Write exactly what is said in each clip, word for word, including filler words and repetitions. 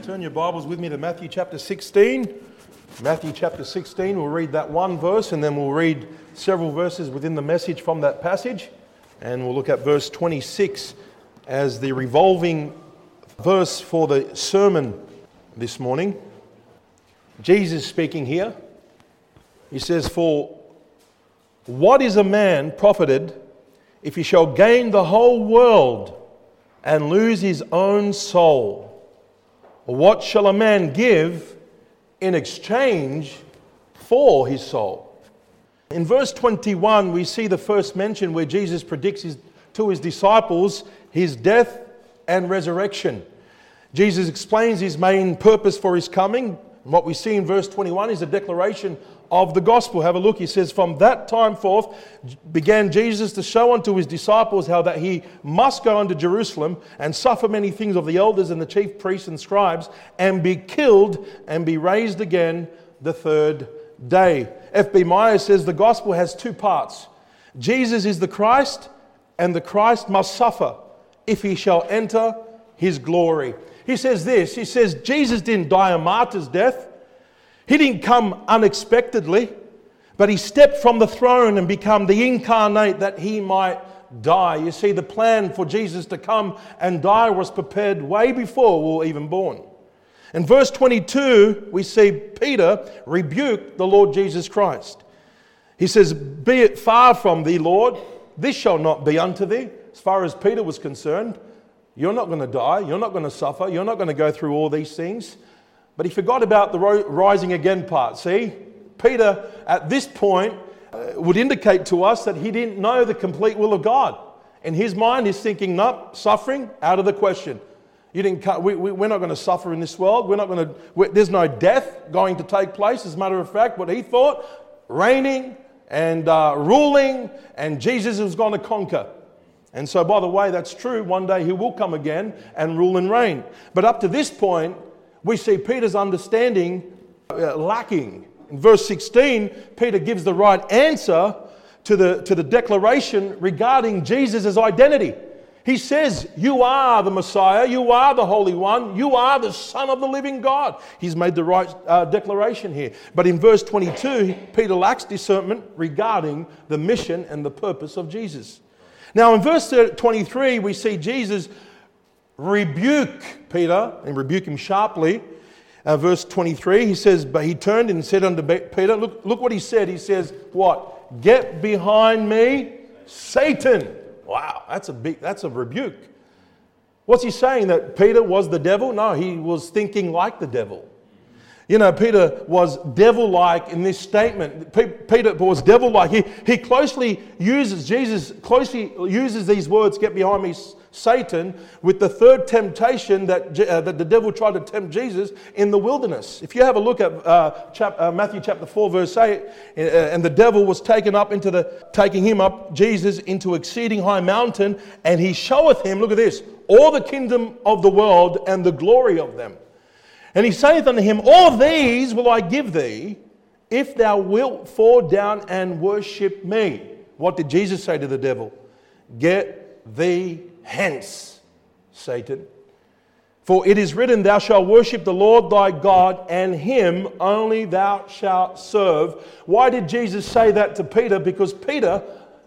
Turn your Bibles with me to Matthew chapter sixteen. Matthew chapter sixteen, we'll read that one verse and then we'll read several verses within the message from that passage. And we'll look at verse twenty-six as the revolving verse for the sermon this morning. Jesus speaking here. He says, "For what is a man profited if he shall gain the whole world and lose his own soul? Or what shall a man give in exchange for his soul?" In verse twenty-one, we see the first mention where Jesus predicts his, to his disciples his death and resurrection. Jesus explains his main purpose for his coming. And what we see in verse twenty-one is a declaration of the gospel. Have a look. He says, "From that time forth began Jesus to show unto his disciples how that he must go unto Jerusalem and suffer many things of the elders and the chief priests and scribes, and be killed and be raised again the third day." F B Meyer says the gospel has two parts. Jesus is the Christ, and the Christ must suffer if he shall enter his glory. He says this, he says Jesus didn't die a martyr's death. He didn't come unexpectedly, but he stepped from the throne and become the incarnate that he might die. You see, the plan for Jesus to come and die was prepared way before we were even born. In verse twenty-two, we see Peter rebuke the Lord Jesus Christ. He says, "Be it far from thee, Lord, this shall not be unto thee." As far as Peter was concerned, you're not going to die, you're not going to suffer, you're not going to go through all these things. But he forgot about the rising again part. See, Peter at this point uh, would indicate to us that he didn't know the complete will of God. In his mind, he's thinking, "No, suffering, out of the question. You didn't. Cut, we, we, we're not going to suffer in this world. We're not going to. We, there's no death going to take place." As a matter of fact, what he thought, reigning and uh, ruling, and Jesus was going to conquer. And so, by the way, that's true. One day he will come again and rule and reign. But up to this point, we see Peter's understanding uh, lacking. In verse sixteen, Peter gives the right answer to the, to the declaration regarding Jesus' identity. He says, "You are the Messiah, you are the Holy One, you are the Son of the living God." He's made the right uh, declaration here. But in verse twenty-two, Peter lacks discernment regarding the mission and the purpose of Jesus. Now in verse twenty-three, we see Jesus rebuke Peter and rebuke him sharply. Uh, verse twenty-three, he says, "But he turned and said unto Peter," look, look what he said. He says, "What? Get behind me, Satan." Wow, that's a big, that's a rebuke. What's he saying? That Peter was the devil? No, he was thinking like the devil. You know, Peter was devil-like in this statement. P- Peter was devil-like. He, he closely uses, Jesus closely uses these words, "Get behind me, Satan," with the third temptation that, uh, that the devil tried to tempt Jesus in the wilderness. If you have a look at uh, chap, uh, Matthew chapter four, verse eight, uh, "And the devil was taken up into the, taking him up, Jesus, into exceeding high mountain, and he showeth him," look at this, "all the kingdom of the world and the glory of them. And he saith unto him, All these will I give thee, if thou wilt fall down and worship me." What did Jesus say to the devil? "Get thee hence, Satan. For it is written, Thou shalt worship the Lord thy God, and him only thou shalt serve." Why did Jesus say that to Peter? Because Peter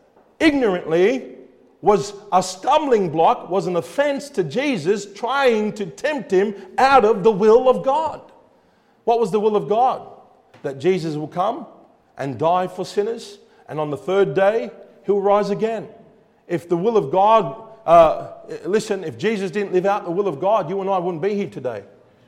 ignorantly was a stumbling block, was an offense to Jesus, trying to tempt him out of the will of God. What was the will of God? That Jesus will come and die for sinners, and on the third day, he'll rise again. If the will of God, uh, listen, if Jesus didn't live out the will of God, you and I wouldn't be here today.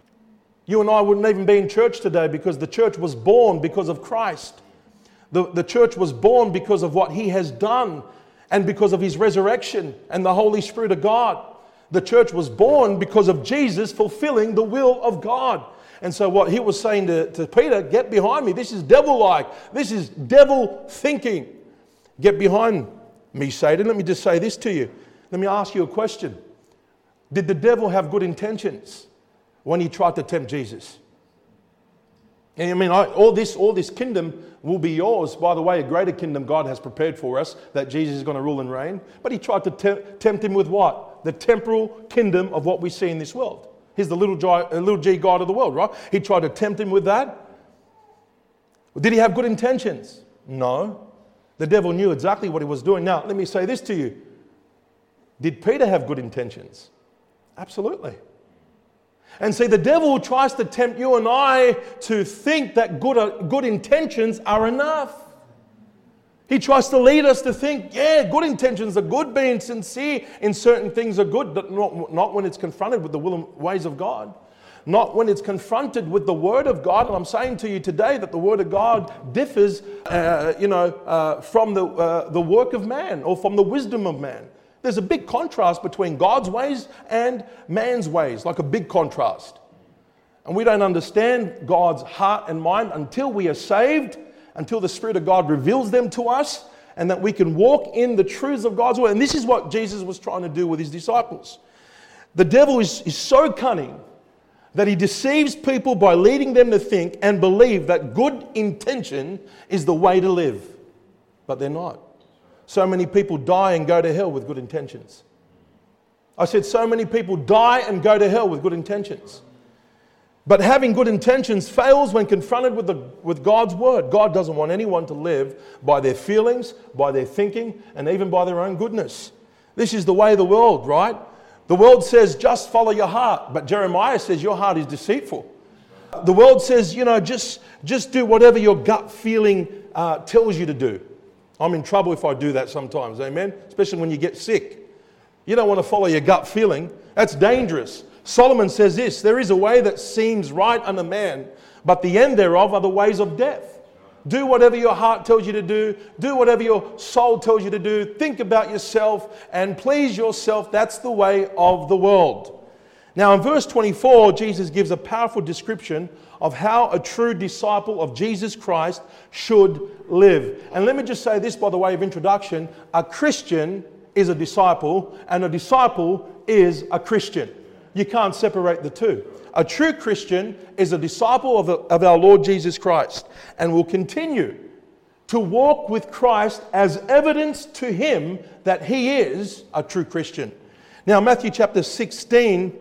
You and I wouldn't even be in church today, because the church was born because of Christ. The, the church was born because of what he has done, and because of his resurrection and the Holy Spirit of God. The church was born because of Jesus fulfilling the will of God. And so what he was saying to, to Peter, "Get behind me. This is devil-like. This is devil thinking. Get behind me, Satan." Let me just say this to you. Let me ask you a question. Did the devil have good intentions when he tried to tempt Jesus? I mean, I, all this all this kingdom will be yours. By the way, a greater kingdom God has prepared for us, that Jesus is going to rule and reign. But he tried to te- tempt him with what? The temporal kingdom of what we see in this world. He's the little, gi- little g God of the world, right? He tried to tempt him with that. Did he have good intentions? No. The devil knew exactly what he was doing. Now, let me say this to you. Did Peter have good intentions? Absolutely. And see, the devil tries to tempt you and I to think that good, uh, good intentions are enough. He tries to lead us to think, yeah, good intentions are good, being sincere in certain things are good, but not, not when it's confronted with the will and ways of God. Not when it's confronted with the Word of God. And I'm saying to you today that the Word of God differs, uh, you know, uh, from the, uh, the work of man or from the wisdom of man. There's a big contrast between God's ways and man's ways, like a big contrast. And we don't understand God's heart and mind until we are saved, until the Spirit of God reveals them to us, and that we can walk in the truths of God's Word. And this is what Jesus was trying to do with his disciples. The devil is, is so cunning that he deceives people by leading them to think and believe that good intention is the way to live. But they're not. So many people die and go to hell with good intentions. I said so many people die and go to hell with good intentions. But having good intentions fails when confronted with, the, with God's Word. God doesn't want anyone to live by their feelings, by their thinking, and even by their own goodness. This is the way of the world, right? The world says, just follow your heart. But Jeremiah says, your heart is deceitful. The world says, you know, just, just do whatever your gut feeling uh, tells you to do. I'm in trouble if I do that sometimes, amen? Especially when you get sick. You don't want to follow your gut feeling. That's dangerous. Solomon says this, there is a way that seems right unto man, but the end thereof are the ways of death. Do whatever your heart tells you to do. Do whatever your soul tells you to do. Think about yourself and please yourself. That's the way of the world. Now in verse twenty-four, Jesus gives a powerful description of how a true disciple of Jesus Christ should live. And let me just say this by the way of introduction. A Christian is a disciple and a disciple is a Christian. You can't separate the two. A true Christian is a disciple of, of our Lord Jesus Christ and will continue to walk with Christ as evidence to him that he is a true Christian. Now, Matthew chapter sixteen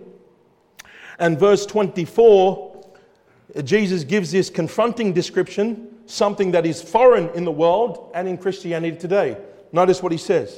and verse twenty-four, Jesus gives this confronting description, something that is foreign in the world and in Christianity today. Notice what he says.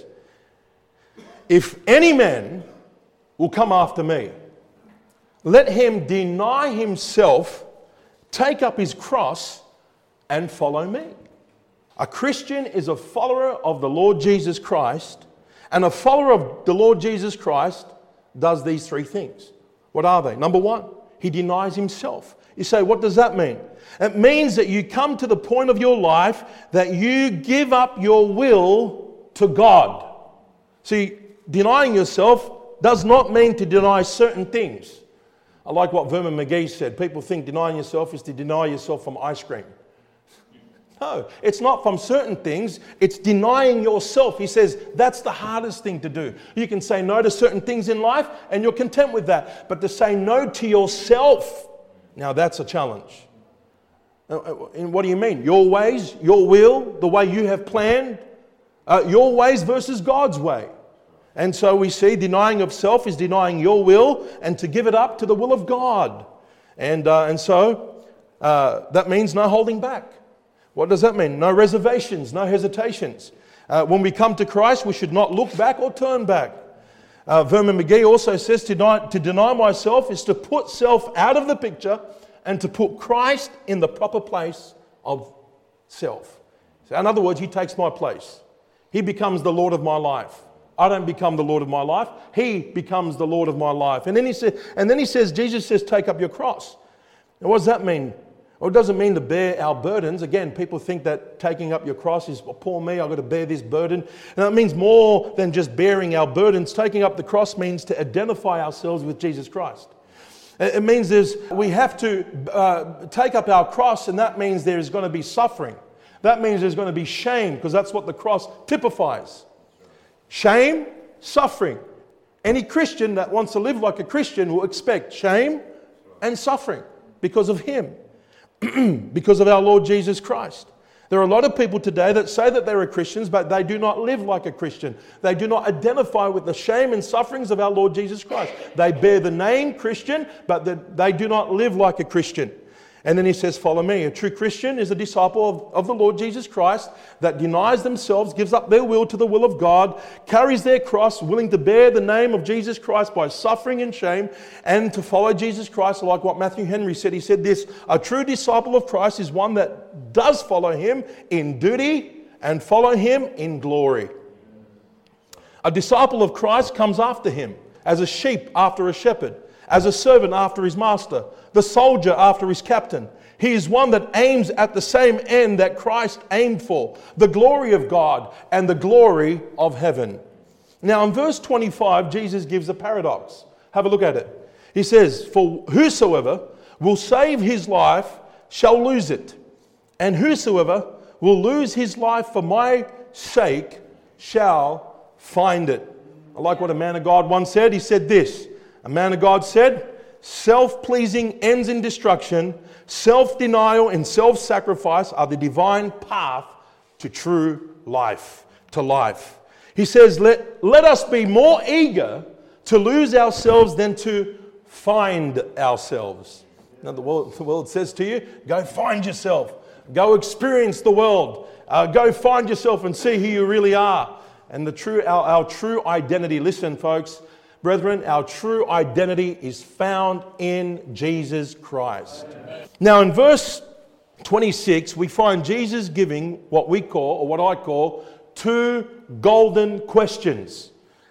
If any man will come after me, let him deny himself, take up his cross, and follow me. A Christian is a follower of the Lord Jesus Christ, and a follower of the Lord Jesus Christ does these three things. What are they? Number one, he denies himself. You say, what does that mean? It means that you come to the point of your life that you give up your will to God. See, denying yourself does not mean to deny certain things. I like what Vernon McGee said. People think denying yourself is to deny yourself from ice cream. No, it's not from certain things. It's denying yourself. He says that's the hardest thing to do. You can say no to certain things in life and you're content with that. But to say no to yourself, now that's a challenge. And what do you mean? Your ways, your will, the way you have planned, uh, your ways versus God's way. And so we see denying of self is denying your will and to give it up to the will of God. And, uh, and so uh, that means no holding back. What does that mean? No reservations, no hesitations. Uh, when we come to Christ, we should not look back or turn back. Uh, Vernon McGee also says to deny, to deny myself is to put self out of the picture and to put Christ in the proper place of self. So in other words, he takes my place. He becomes the Lord of my life. I don't become the Lord of my life. He becomes the Lord of my life. And then he says, and then he says, Jesus says, take up your cross. Now, what does that mean? Well, it doesn't mean to bear our burdens. Again, people think that taking up your cross is, well, poor me, I've got to bear this burden. And that means more than just bearing our burdens. Taking up the cross means to identify ourselves with Jesus Christ. It means there's, we have to uh, take up our cross, and that means there is going to be suffering. That means there's going to be shame, because that's what the cross typifies. Shame, suffering. Any Christian that wants to live like a Christian will expect shame and suffering because of him, because of our Lord Jesus Christ. There are a lot of people today that say that they are Christians, but they do not live like a Christian. They do not identify with the shame and sufferings of our Lord Jesus Christ. They bear the name Christian, but they do not live like a Christian. And then he says, follow me. A true Christian is a disciple of, of the Lord Jesus Christ that denies themselves, gives up their will to the will of God, carries their cross, willing to bear the name of Jesus Christ by suffering and shame, and to follow Jesus Christ. Like what Matthew Henry said, he said this: a true disciple of Christ is one that does follow him in duty and follow him in glory. A disciple of Christ comes after him as a sheep after a shepherd, as a servant after his master, the soldier after his captain. He is one that aims at the same end that Christ aimed for, the glory of God and the glory of heaven. Now in verse twenty-five, Jesus gives a paradox. Have a look at it. He says, for whosoever will save his life shall lose it, and whosoever will lose his life for my sake shall find it. I like what a man of God once said. He said this: a man of God said, self-pleasing ends in destruction, self-denial and self-sacrifice are the divine path to true life, to life. He says, let, let us be more eager to lose ourselves than to find ourselves. Now the world, the world says to you, go find yourself, go experience the world, uh, go find yourself and see who you really are. And the true, our, our true identity, listen folks, brethren, our true identity is found in Jesus Christ. Amen. Now in verse twenty-six, we find Jesus giving what we call, or what I call, two golden questions.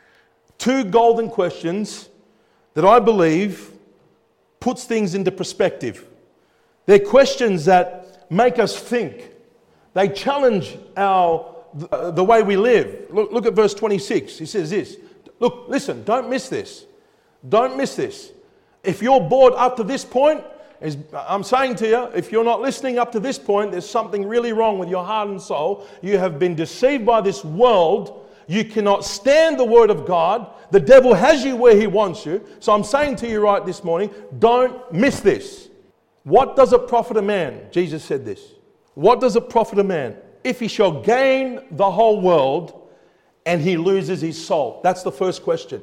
Two golden questions that I believe puts things into perspective. They're questions that make us think. They challenge our the way we live. Look, look at verse twenty-six. He says this. Look, listen, don't miss this. Don't miss this. If you're bored up to this point, as I'm saying to you, if you're not listening up to this point, there's something really wrong with your heart and soul. You have been deceived by this world. You cannot stand the word of God. The devil has you where he wants you. So I'm saying to you right this morning, don't miss this. What does it profit a man? Jesus said this. What does it profit a man if he shall gain the whole world and he loses his soul? That's the first question.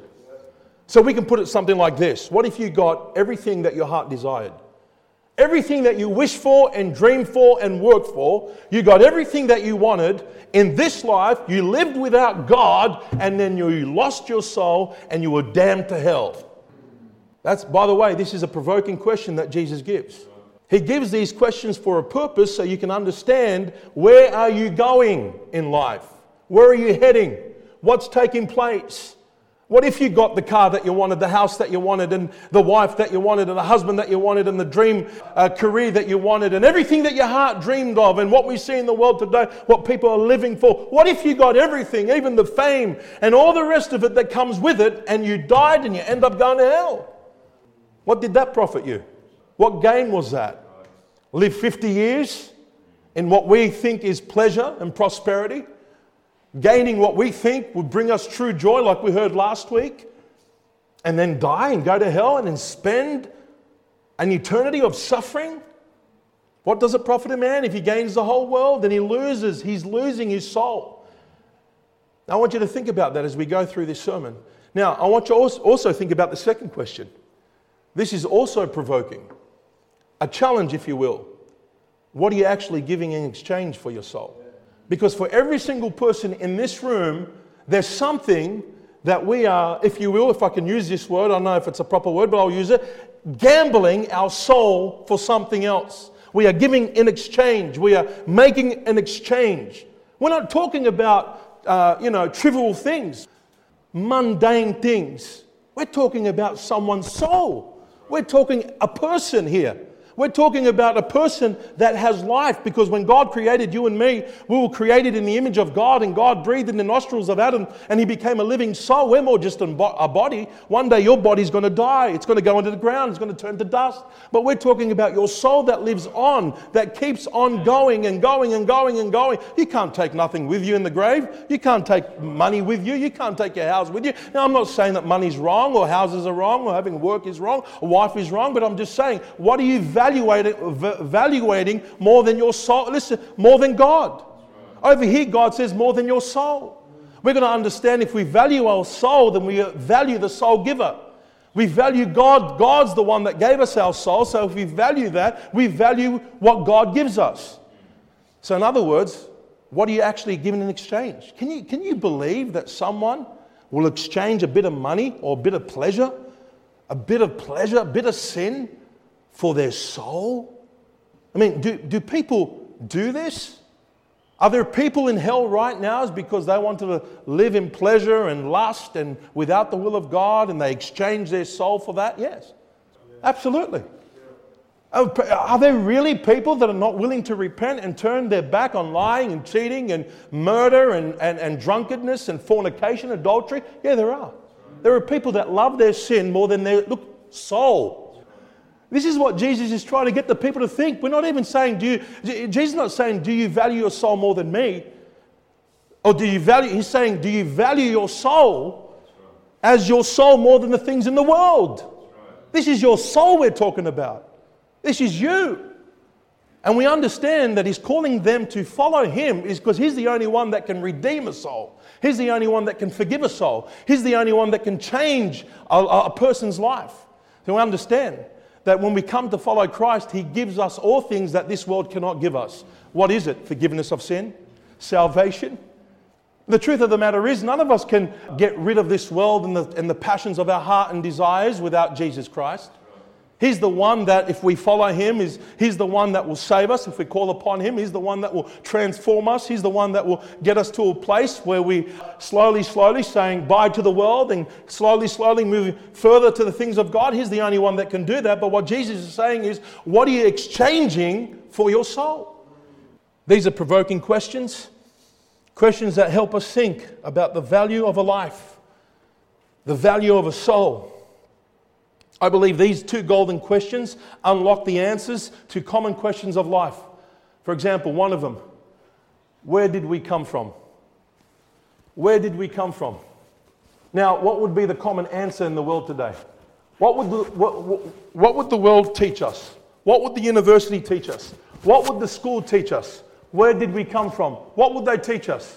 So we can put it something like this. What if you got everything that your heart desired? Everything that you wished for and dreamed for and worked for. You got everything that you wanted. In this life, you lived without God, and then you lost your soul and you were damned to hell. That's, by the way, this is a provoking question that Jesus gives. He gives these questions for a purpose so you can understand, where are you going in life? Where are you heading? What's taking place? What if you got the car that you wanted, the house that you wanted, and the wife that you wanted, and the husband that you wanted, and the dream uh, career that you wanted, and everything that your heart dreamed of, and what we see in the world today, what people are living for? What if you got everything, even the fame, and all the rest of it that comes with it, and you died and you end up going to hell? What did that profit you? What gain was that? Live fifty years in what we think is pleasure and prosperity? Gaining what we think would bring us true joy, like we heard last week, and then die and go to hell and then spend an eternity of suffering? What does it profit a man if he gains the whole world and he loses? He's losing his soul. Now, I want you to think about that as we go through this sermon. Now, I want you to also think about the second question. This is also provoking. A challenge, if you will. What are you actually giving in exchange for your soul? Because for every single person in this room, there's something that we are, if you will, if I can use this word, I don't know if it's a proper word, but I'll use it, gambling our soul for something else. We are giving in exchange. We are making an exchange. We're not talking about, uh, you know, trivial things, mundane things. We're talking about someone's soul. We're talking a person here. We're talking about a person that has life, because when God created you and me, we were created in the image of God, and God breathed in the nostrils of Adam and he became a living soul. We're more just a body. One day your body's going to die. It's going to go into the ground. It's going to turn to dust. But we're talking about your soul that lives on, that keeps on going and going and going and going. You can't take nothing with you in the grave. You can't take money with you. You can't take your house with you. Now, I'm not saying that money's wrong or houses are wrong or having work is wrong or wife is wrong, but I'm just saying, what do you value evaluating, evaluating more than your soul. Listen, more than God. Over here, God says more than your soul. We're going to understand if we value our soul, then we value the soul giver. We value God. God's the one that gave us our soul. So if we value that, we value what God gives us. So in other words, what are you actually giving in exchange? Can you, can you believe that someone will exchange a bit of money or a bit of pleasure, a bit of pleasure, a bit of sin for their soul? I mean, do, do people do this? Are there people in hell right now because they want to live in pleasure and lust and without the will of God, and they exchange their soul for that? Yes, absolutely. Are there really people that are not willing to repent and turn their back on lying and cheating and murder and, and, and drunkenness and fornication, adultery? Yeah, there are. There are people that love their sin more than their look, soul. This is what Jesus is trying to get the people to think. We're not even saying, do you, Jesus is not saying, do you value your soul more than me? Or do you value, he's saying, do you value your soul as your soul more than the things in the world? This is your soul we're talking about. This is you. And we understand that he's calling them to follow him is because he's the only one that can redeem a soul. He's the only one that can forgive a soul. He's the only one that can change a, a person's life. So we understand that when we come to follow Christ, he gives us all things that this world cannot give us. What is it? Forgiveness of sin? Salvation? The truth of the matter is, none of us can get rid of this world and the, and the passions of our heart and desires without Jesus Christ. He's the one that, if we follow him, is he's the one that will save us. If we call upon him, he's the one that will transform us. He's the one that will get us to a place where we slowly, slowly saying bye to the world and slowly, slowly moving further to the things of God. He's the only one that can do that. But what Jesus is saying is, what are you exchanging for your soul? These are provoking questions. Questions that help us think about the value of a life, the value of a soul. I believe these two golden questions unlock the answers to common questions of life. For example, one of them, where did we come from? Where did we come from? Now, what would be the common answer in the world today? What would the, what, what, what would the world teach us? What would the university teach us? What would the school teach us? Where did we come from? What would they teach us?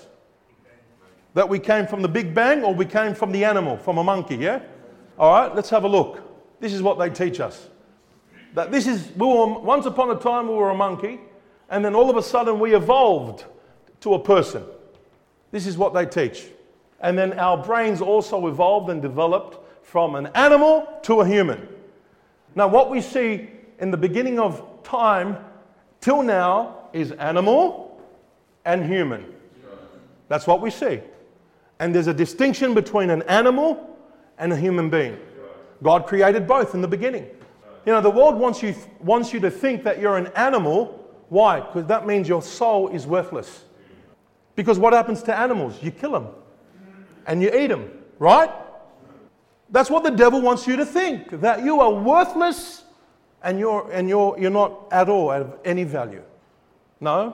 That we came from the Big Bang, or we came from the animal, from a monkey, yeah? All right, let's have a look. This is what they teach us. That this is, we were, once upon a time we were a monkey, and then all of a sudden we evolved to a person. This is what they teach. And then our brains also evolved and developed from an animal to a human. Now what we see in the beginning of time till now is animal and human. That's what we see. And there's a distinction between an animal and a human being. God created both in the beginning. You know, the world wants you, wants you to think that you're an animal. Why? Because that means your soul is worthless. Because what happens to animals? You kill them and you eat them, right? That's what the devil wants you to think, that you are worthless and you're, and you're, you're not at all of any value. No.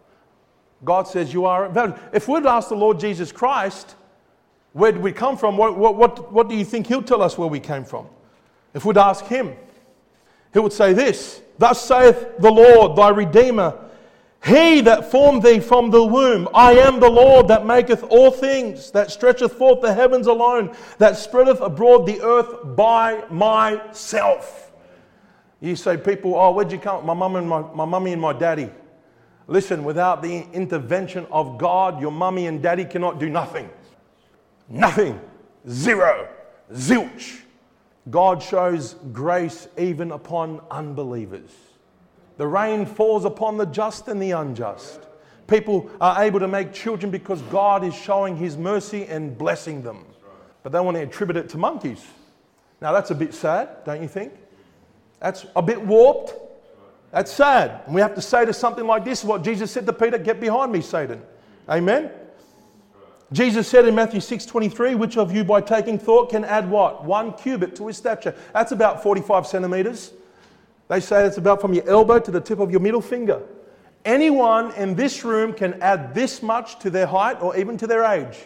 God says you are valuable. If we'd ask the Lord Jesus Christ, where did we come from? What, what, what, what do you think he'll tell us where we came from? If we'd ask him, he would say this, thus saith the Lord, thy Redeemer, he that formed thee from the womb, I am the Lord that maketh all things, that stretcheth forth the heavens alone, that spreadeth abroad the earth by myself. You say, people, oh, where'd you come? My mum and my, my mummy and my daddy. Listen, without the intervention of God, your mummy and daddy cannot do nothing. Nothing. Zero. Zilch. God shows grace even upon unbelievers. The rain falls upon the just and the unjust. People are able to make children because God is showing his mercy and blessing them. But they want to attribute it to monkeys. Now that's a bit sad, don't you think? That's a bit warped. That's sad. And we have to say to something like this, what Jesus said to Peter, get behind me, Satan. Amen? Jesus said in Matthew six twenty-three, which of you by taking thought can add what? One cubit to his stature. That's about forty-five centimeters. They say it's about from your elbow to the tip of your middle finger. Anyone in this room can add this much to their height or even to their age.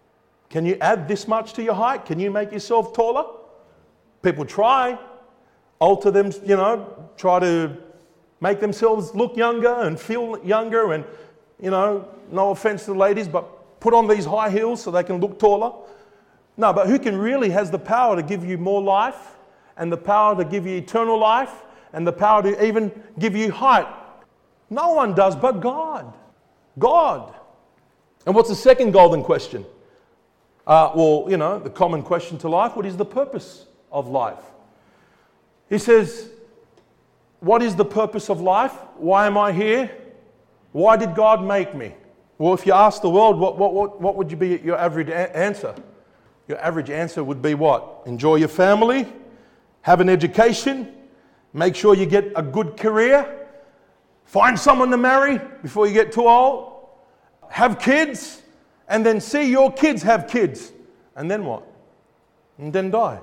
Can you add this much to your height? Can you make yourself taller? People try. alter them, you know, try to make themselves look younger and feel younger and, you know, no offense to the ladies, but put on these high heels so they can look taller. No, but who can really has the power to give you more life and the power to give you eternal life and the power to even give you height? No one does but God. God. And what's the second golden question? Uh, well, you know, the common question to life, what is the purpose of life? He says, what is the purpose of life? Why am I here? Why did God make me? Well, if you ask the world, what, what, what, what would you be your average a- answer? Your average answer would be what? Enjoy your family, have an education, make sure you get a good career, find someone to marry before you get too old, have kids, and then see your kids have kids. And then what? And then die.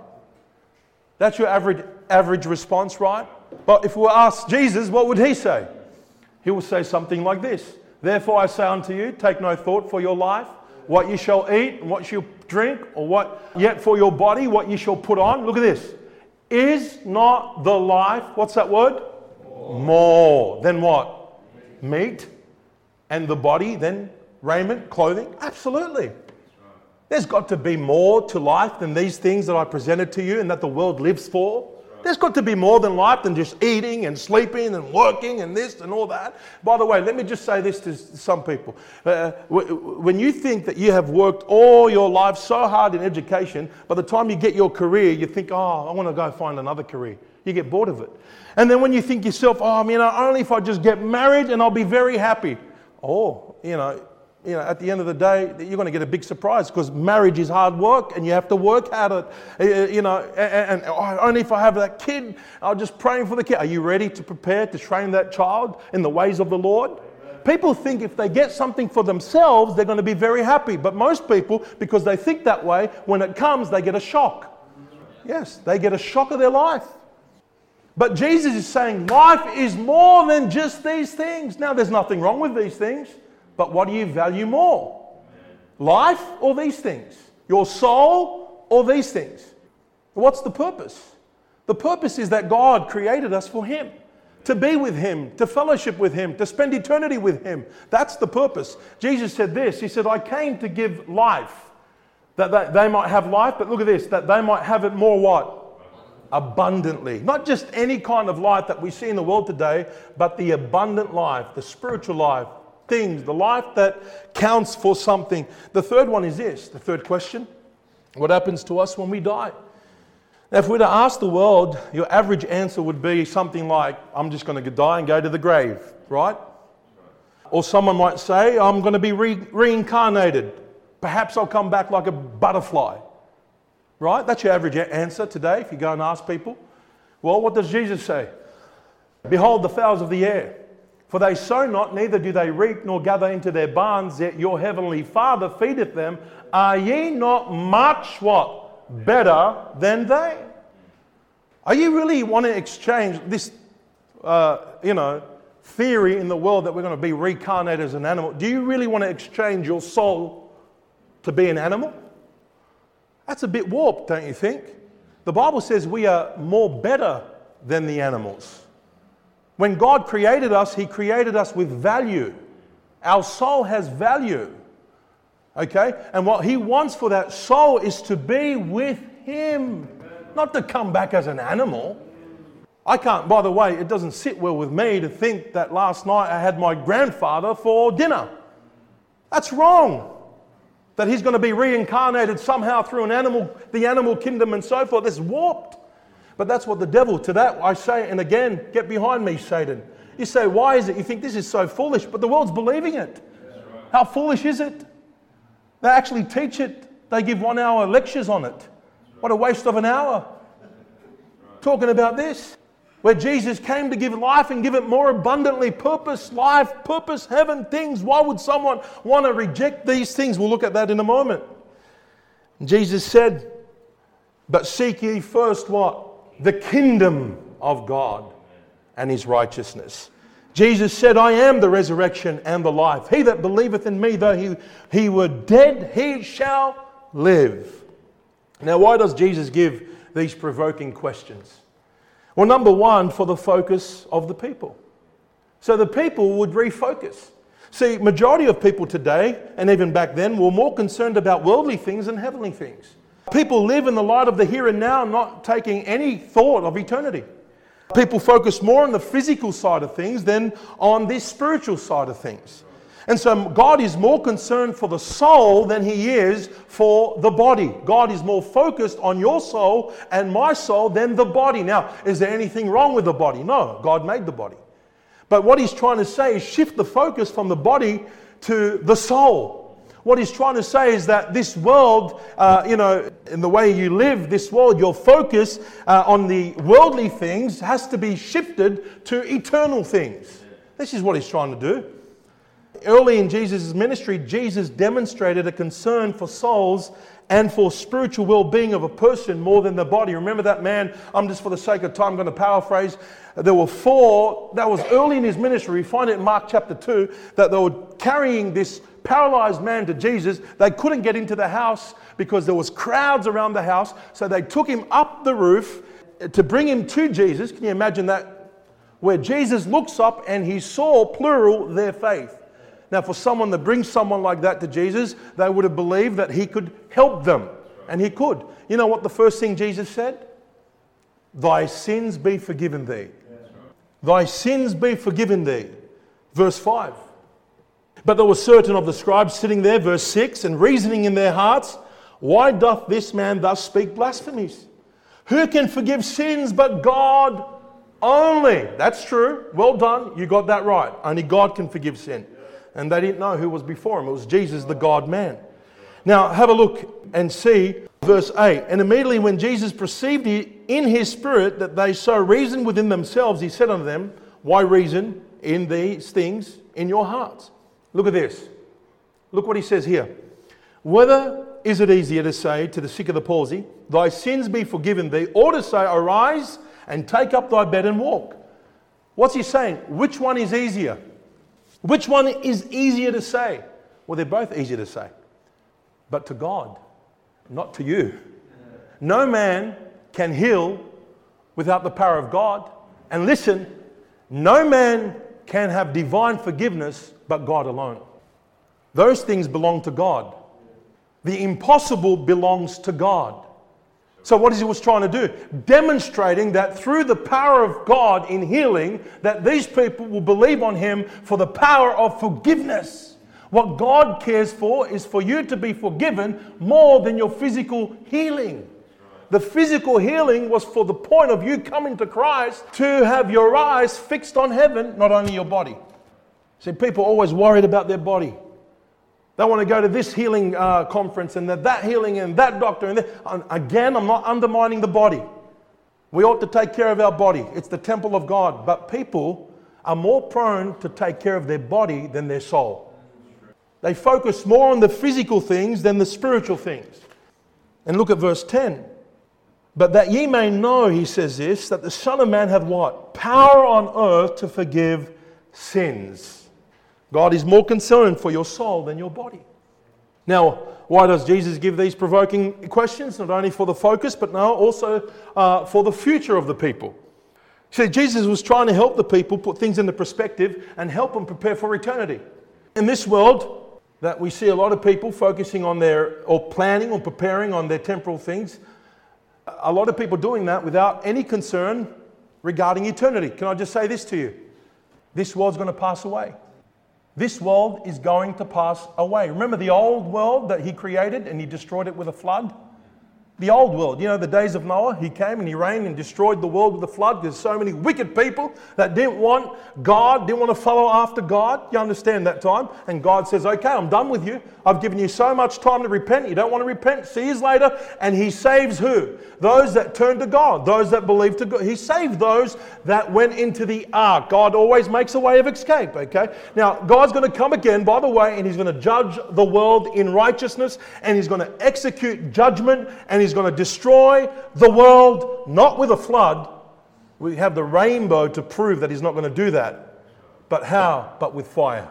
That's your average average response, right? But if we ask Jesus, what would he say? He will say something like this. Therefore I say unto you, take no thought for your life, what you shall eat and what you shall drink, or what yet for your body, what you shall put on. Look at this. Is not the life, what's that word? More, More than what? Meat. And the body then raiment, clothing? Absolutely. There's got to be more to life than these things that I presented to you and that the world lives for. There's got to be more than life than just eating and sleeping and working and this and all that. By the way, let me just say this to some people. Uh, when you think that you have worked all your life so hard in education, by the time you get your career, you think, oh, I want to go find another career. You get bored of it. And then when you think yourself, oh, you know, only if I just get married and I'll be very happy. Oh, you know, You know, at the end of the day, you're going to get a big surprise because marriage is hard work and you have to work at it. You know, and, and oh, only if I have that kid, I'm just praying for the kid. Are you ready to prepare to train that child in the ways of the Lord? People think if they get something for themselves, they're going to be very happy. But most people, because they think that way, when it comes, they get a shock. Yes, they get a shock of their life. But Jesus is saying life is more than just these things. Now, there's nothing wrong with these things. But what do you value more? Life or these things? Your soul or these things? What's the purpose? The purpose is that God created us for Him. To be with Him, to fellowship with Him, to spend eternity with Him. That's the purpose. Jesus said this. He said, I came to give life. That they might have life, but look at this. That they might have it more what? Abundantly. Not just any kind of life that we see in the world today, but the abundant life, the spiritual life. Things, the life that counts for something. The third one is this, the third question. What happens to us when we die? Now, if we were to ask the world, your average answer would be something like, I'm just going to die and go to the grave, right? Or someone might say, I'm going to be re- reincarnated. Perhaps I'll come back like a butterfly, right? That's your average answer today if you go and ask people. Well, what does Jesus say? Behold the fowls of the air. For they sow not, neither do they reap, nor gather into their barns, yet your heavenly Father feedeth them. Are ye not much, what? Better than they? Are you really want to exchange this, uh, you know, theory in the world that we're going to be reincarnated as an animal? Do you really want to exchange your soul to be an animal? That's a bit warped, don't you think? The Bible says we are more better than the animals. When God created us, He created us with value. Our soul has value. Okay? And what He wants for that soul is to be with Him, not to come back as an animal. I can't, by the way, it doesn't sit well with me to think that last night I had my grandfather for dinner. That's wrong. That he's going to be reincarnated somehow through an animal, the animal kingdom and so forth. It's warped. But that's what the devil, to that I say, and again, get behind me, Satan. You say, why is it? You think this is so foolish, but the world's believing it. Right. How foolish is it? They actually teach it. They give one hour lectures on it. Right. What a waste of an hour. Right. Talking about this, where Jesus came to give life and give it more abundantly. Purpose, life, purpose, heaven, things. Why would someone want to reject these things? We'll look at that in a moment. And Jesus said, but seek ye first what? The kingdom of God and His righteousness. Jesus said, I am the resurrection and the life. He that believeth in me, though he, he were dead, he shall live. Now, why does Jesus give these provoking questions? Well, number one, for the focus of the people. So the people would refocus. See, majority of people today, and even back then, were more concerned about worldly things than heavenly things. People live in the light of the here and now, not taking any thought of eternity. People focus more on the physical side of things than on the spiritual side of things. And so God is more concerned for the soul than He is for the body. God is more focused on your soul and my soul than the body. Now, is there anything wrong with the body? No, God made the body. But what He's trying to say is shift the focus from the body to the soul. What He's trying to say is that this world, uh, you know, in the way you live this world, your focus uh, on the worldly things has to be shifted to eternal things. This is what He's trying to do. Early in Jesus' ministry, Jesus demonstrated a concern for souls and for spiritual well-being of a person more than the body. Remember that man, I'm just for the sake of time going to paraphrase, there were four, that was early in His ministry, we find it in Mark chapter two, that they were carrying this paralyzed man to Jesus. They couldn't get into the house because there was crowds around the house, so they took him up the roof to bring him to Jesus. Can you imagine that? Where Jesus looks up and He saw, plural, their faith. Now, for someone that brings someone like that to Jesus, they would have believed that He could help them. And He could. You know what the first thing Jesus said? Thy sins be forgiven thee. Thy sins be forgiven thee. Verse five. But there were certain of the scribes sitting there, verse six, and reasoning in their hearts, why doth this man thus speak blasphemies? Who can forgive sins but God only? That's true. Well done. You got that right. Only God can forgive sin. And they didn't know who was before Him. It was Jesus, the God-man. Now, have a look and see verse eight. And immediately when Jesus perceived in His spirit that they so reasoned within themselves, He said unto them, why reason in these things in your hearts? Look at this. Look what He says here. Whether is it easier to say to the sick of the palsy, thy sins be forgiven thee, or to say, arise and take up thy bed and walk? What's He saying? Which one is easier? Which one is easier to say? Well, they're both easier to say. But to God, not to you. No man can heal without the power of God. And listen, no man can have divine forgiveness but God alone. Those things belong to God. The impossible belongs to God. So what is He was trying to do? Demonstrating that through the power of God in healing, that these people will believe on Him for the power of forgiveness. What God cares for is for you to be forgiven more than your physical healing. The physical healing was for the point of you coming to Christ to have your eyes fixed on heaven, not only your body. See, people are always worried about their body. They want to go to this healing uh, conference and that, that healing and that doctor. And, and again, I'm not undermining the body. We ought to take care of our body. It's the temple of God. But people are more prone to take care of their body than their soul. They focus more on the physical things than the spiritual things. And look at verse ten. But that ye may know, He says this, that the Son of Man hath what? Power on earth to forgive sins. God is more concerned for your soul than your body. Now, why does Jesus give these provoking questions? Not only for the focus, but now also uh, for the future of the people. See, Jesus was trying to help the people put things into perspective and help them prepare for eternity. In this world, that we see a lot of people focusing on their, or planning or preparing on their temporal things. A lot of people doing that without any concern regarding eternity. Can I just say this to you? This world's going to pass away. This world is going to pass away. Remember the old world that He created and He destroyed it with a flood? The old world, you know, the days of Noah, he came and he reigned and destroyed the world with a flood. There's so many wicked people that didn't want God, didn't want to follow after God. You understand that time? And God says, okay, I'm done with you. I've given you so much time to repent. You don't want to repent. See years later. And He saves who? Those that turn to God. Those that believe to God. He saved those that went into the ark. God always makes a way of escape, okay? Now, God's going to come again, by the way, and He's going to judge the world in righteousness, and He's going to execute judgment, and He's going to destroy the world, not with a flood. We have the rainbow to prove that He's not going to do that. But how? But with fire.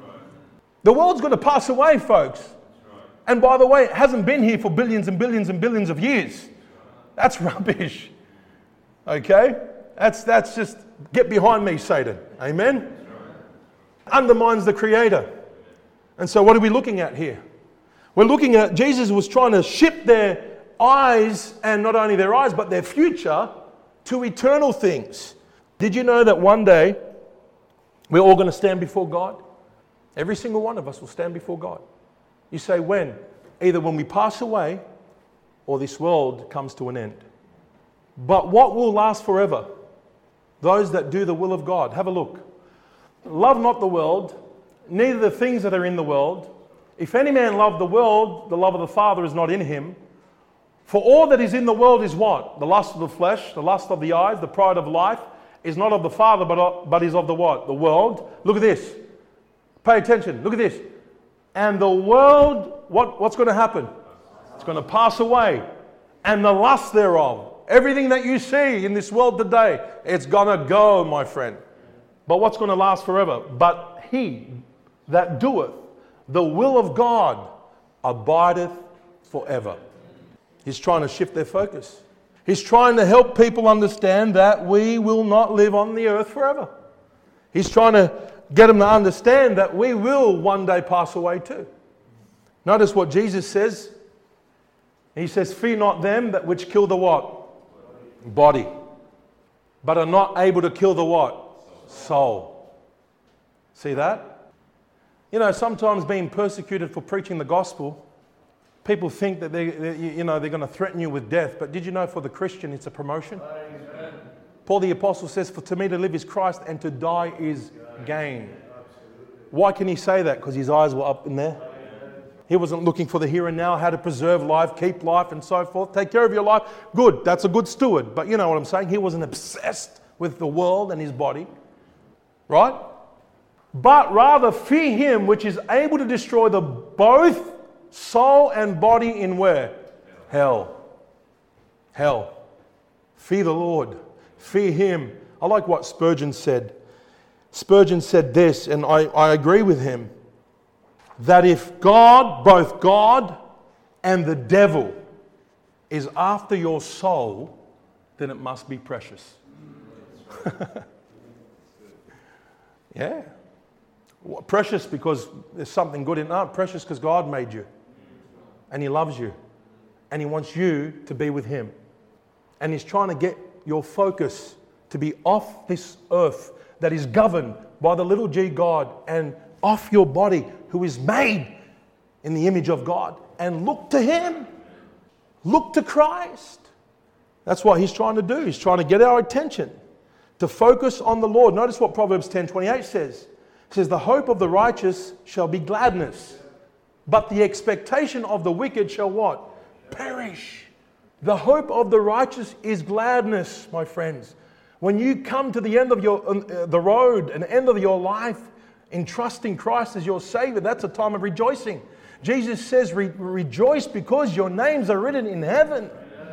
The world's going to pass away, folks. And by the way, it hasn't been here for billions and billions and billions of years. That's rubbish. Okay? That's, that's just, get behind me, Satan. Amen? Undermines the Creator. And so what are we looking at here? We're looking at Jesus was trying to shift their eyes, and not only their eyes, but their future to eternal things. Did you know that one day we're all going to stand before God? Every single one of us will stand before God. You say when? Either when we pass away or this world comes to an end. But what will last forever? Those that do the will of God. Have a look. Love not the world, neither the things that are in the world. If any man love the world, the love of the Father is not in him. For all that is in the world is what? The lust of the flesh, the lust of the eyes, the pride of life, is not of the Father, but, but is of the what? The world. Look at this. Pay attention. Look at this. And the world, what, what's going to happen? It's going to pass away. And the lust thereof. Everything that you see in this world today, it's going to go, my friend. But what's going to last forever? But he that doeth the will of God abideth forever. He's trying to shift their focus. He's trying to help people understand that we will not live on the earth forever. He's trying to get them to understand that we will one day pass away too. Notice what Jesus says. He says, fear not them that which kill the what? Body. But are not able to kill the what? Soul. See that? You know, sometimes being persecuted for preaching the gospel, people think that they, they you know, they're going to threaten you with death. But did you know for the Christian it's a promotion? Amen. Paul the Apostle says, for to me to live is Christ and to die is gain. Why can he say that? Because his eyes were up in there. He wasn't looking for the here and now, how to preserve life, keep life and so forth. Take care of your life. Good, that's a good steward. But you know what I'm saying? He wasn't obsessed with the world and his body. Right? But rather fear him which is able to destroy the both soul and body in where? Hell. Hell. Fear the Lord. Fear him. I like what Spurgeon said. Spurgeon said this, and I, I agree with him, that if God, both God and the devil, is after your soul, then it must be precious. Yeah. Precious because there's something good in it. No, precious because God made you. And he loves you. And he wants you to be with him. And he's trying to get your focus to be off this earth that is governed by the little g God, and off your body who is made in the image of God, and look to him. Look to Christ. That's what he's trying to do. He's trying to get our attention to focus on the Lord. Notice what Proverbs ten twenty-eight says. It says, the hope of the righteous shall be gladness, but the expectation of the wicked shall what? Perish. The hope of the righteous is gladness, my friends. When you come to the end of your uh, the road and end of your life in trusting Christ as your Savior, that's a time of rejoicing. Jesus says, Re- rejoice because your names are written in heaven.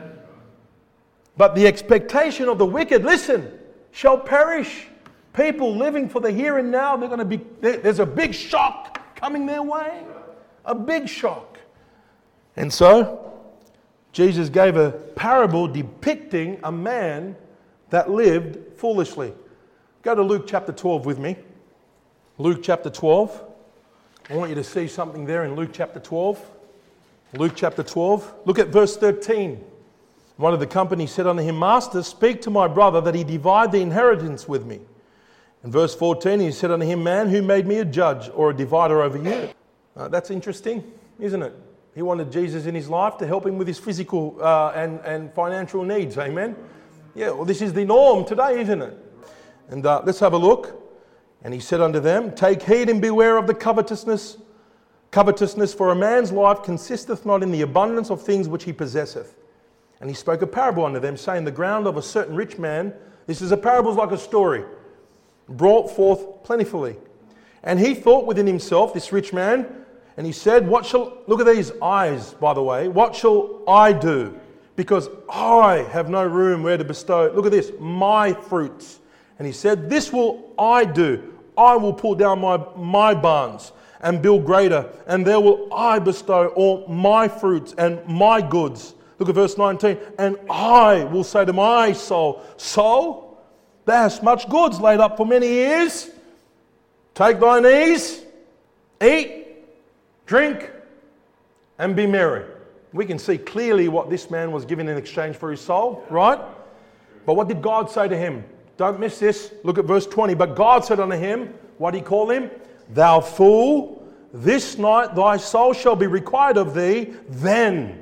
But the expectation of the wicked, listen, shall perish. People living for the here and now, they're going to be, there's a big shock coming their way. A big shock. And so, Jesus gave a parable depicting a man that lived foolishly. Go to Luke chapter twelve with me. Luke chapter twelve. I want you to see something there in Luke chapter twelve. Luke chapter twelve. Look at verse thirteen. One of the company said unto him, Master, speak to my brother that he divide the inheritance with me. In verse fourteen, he said unto him, Man, who made me a judge or a divider over you? Uh, that's interesting, isn't it? He wanted Jesus in his life to help him with his physical uh, and, and financial needs. Amen? Yeah, well, this is the norm today, isn't it? And uh, let's have a look. And he said unto them, Take heed and beware of the covetousness. Covetousness, for a man's life consisteth not in the abundance of things which he possesseth. And he spoke a parable unto them, saying, The ground of a certain rich man, this is a parable like a story, brought forth plentifully. And he thought within himself, this rich man, and he said, What shall, look at these eyes, by the way, what shall I do? Because I have no room where to bestow, look at this, my fruits. And he said, This will I do. I will pull down my, my barns and build greater, and there will I bestow all my fruits and my goods. Look at verse nineteen. And I will say to my soul, Soul, Thou hast much goods laid up for many years. Take thine ease, eat, drink, and be merry. We can see clearly what this man was given in exchange for his soul, right? But what did God say to him? Don't miss this. Look at verse twenty. But God said unto him, what did he call him? Thou fool, this night thy soul shall be required of thee. Then,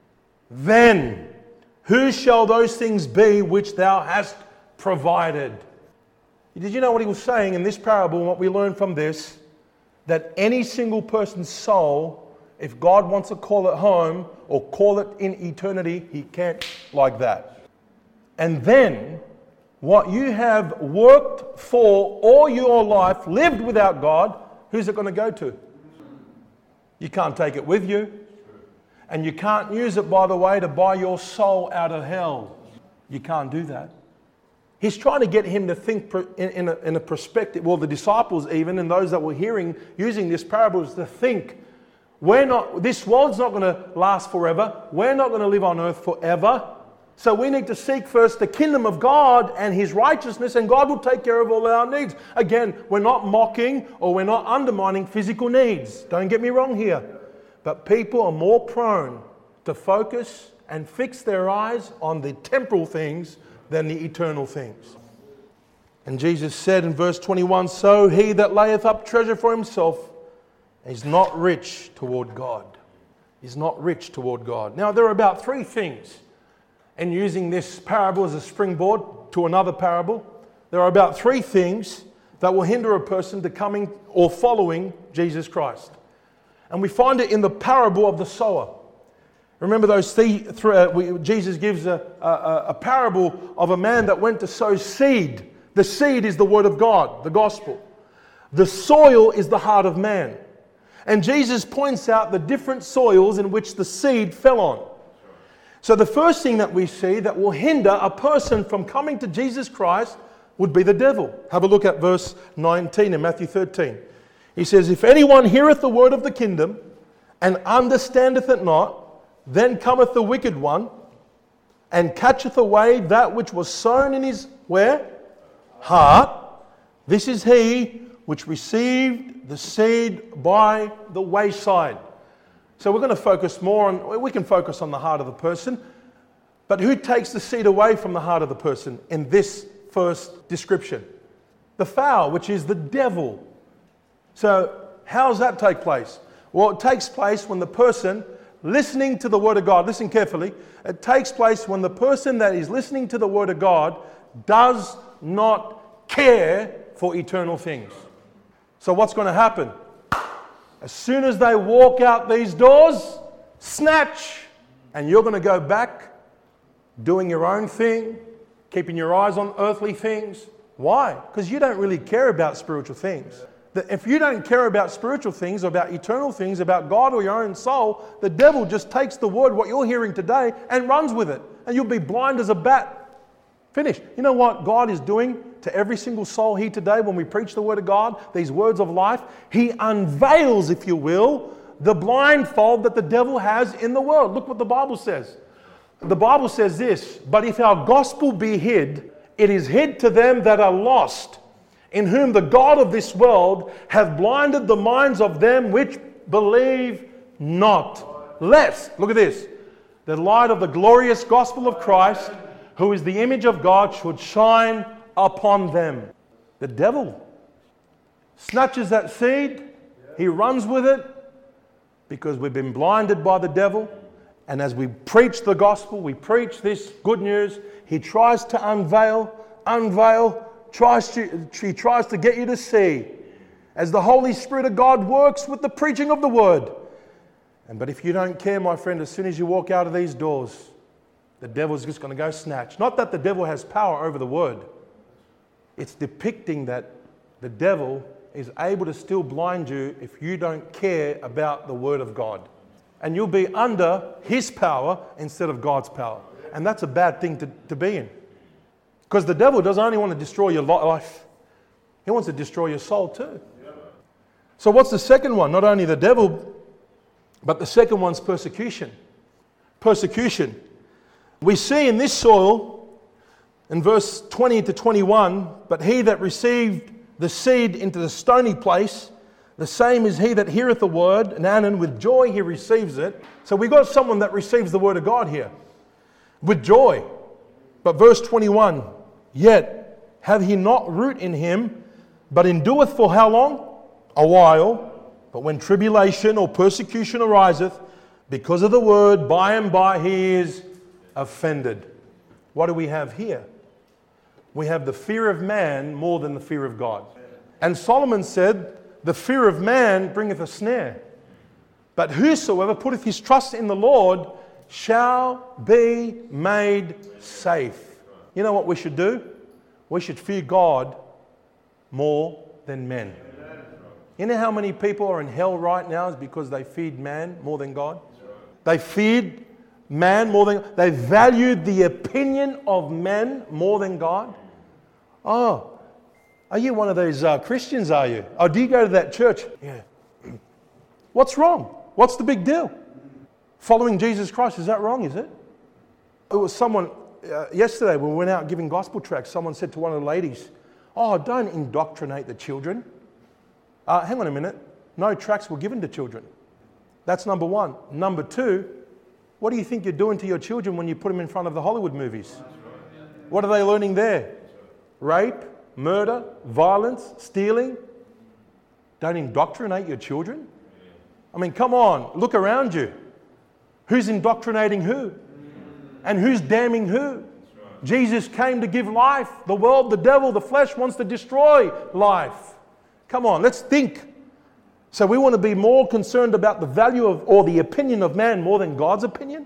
then, who shall those things be which thou hast provided? Did you know what he was saying in this parable, and what we learn from this? That any single person's soul, if God wants to call it home or call it in eternity, He can't like that. And then, what you have worked for all your life, lived without God, who's it going to go to? You can't take it with you. And you can't use it, by the way, to buy your soul out of hell. You can't do that. He's trying to get him to think in, in, a, in a perspective, well, the disciples even, and those that were hearing, using this parable, is to think, we're not, this world's not going to last forever. We're not going to live on earth forever. So we need to seek first the kingdom of God and His righteousness, and God will take care of all our needs. Again, we're not mocking or we're not undermining physical needs. Don't get me wrong here. But people are more prone to focus and fix their eyes on the temporal things than the eternal things. And Jesus said in verse twenty-one, so he that layeth up treasure for himself is not rich toward God. Is not rich toward God. Now there are about three things. And using this parable as a springboard to another parable, there are about three things that will hinder a person to coming or following Jesus Christ. And we find it in the parable of the sower. Remember those three, three uh, we, Jesus gives a, a, a parable of a man that went to sow seed. The seed is the word of God, the gospel. The soil is the heart of man. And Jesus points out the different soils in which the seed fell on. So the first thing that we see that will hinder a person from coming to Jesus Christ would be the devil. Have a look at verse nineteen in Matthew thirteen. He says, if anyone heareth the word of the kingdom and understandeth it not, then cometh the wicked one and catcheth away that which was sown in his, where? Heart. This is he which received the seed by the wayside. So we're going to focus more on, we can focus on the heart of the person, but who takes the seed away from the heart of the person in this first description? The fowl, which is the devil. So how does that take place? Well, it takes place when the person listening to the Word of God, listen carefully, it takes place when the person that is listening to the Word of God does not care for eternal things. So what's going to happen? As soon as they walk out these doors, snatch, and you're going to go back doing your own thing, keeping your eyes on earthly things. Why? Because you don't really care about spiritual things. If you don't care about spiritual things, about eternal things, about God or your own soul, the devil just takes the word, what you're hearing today, and runs with it. And you'll be blind as a bat. Finish. You know what God is doing to every single soul here today when we preach the Word of God, these words of life? He unveils, if you will, the blindfold that the devil has in the world. Look what the Bible says. The Bible says this, but if our gospel be hid, it is hid to them that are lost, in whom the God of this world hath blinded the minds of them which believe not. Lest, look at this, the light of the glorious gospel of Christ, who is the image of God, should shine upon them. The devil snatches that seed, he runs with it, because we've been blinded by the devil. And as we preach the gospel, we preach this good news, he tries to unveil, unveil, tries to, he tries to get you to see, as the Holy Spirit of God works with the preaching of the word. And but if you don't care, my friend, as soon as you walk out of these doors, the devil's just going to go snatch. Not that the devil has power over the word. It's depicting that the devil is able to still blind you if you don't care about the word of God. And you'll be under his power instead of God's power. And that's a bad thing to, to be in. Because the devil doesn't only want to destroy your life. He wants to destroy your soul too. So what's the second one? Not only the devil, but the second one's persecution. Persecution. We see in this soil In verse twenty to twenty-one, but he that received the seed into the stony place, the same is he that heareth the word, and anon with joy he receives it. So we got someone that receives the word of God here with joy. But verse twenty-one, yet hath he not root in him, but endureth for how long? A while. But when tribulation or persecution ariseth, because of the word, by and by he is offended. What do we have here? We have the fear of man more than the fear of God. And Solomon said, the fear of man bringeth a snare. But whosoever putteth his trust in the Lord shall be made safe. You know what we should do? We should fear God more than men. You know how many people are in hell right now is because they feared man more than God? They feared man more than... They valued the opinion of men more than God. Oh, are you one of those uh, Christians, are you? Oh, do you go to that church? Yeah. What's wrong? What's the big deal? Following Jesus Christ, is that wrong, is it? It was someone, uh, yesterday when we went out giving gospel tracts, someone said to one of the ladies, oh, don't indoctrinate the children. Uh, hang on a minute. No tracts were given to children. That's number one. Number two, what do you think you're doing to your children when you put them in front of the Hollywood movies? What are they learning there? Rape, murder, violence, stealing. Don't indoctrinate your children. I mean, come on, look around you. Who's indoctrinating who? And who's damning who? Jesus came to give life. The world, the devil, the flesh wants to destroy life. Come on, let's think. So we want to be more concerned about the value of or the opinion of man more than God's opinion?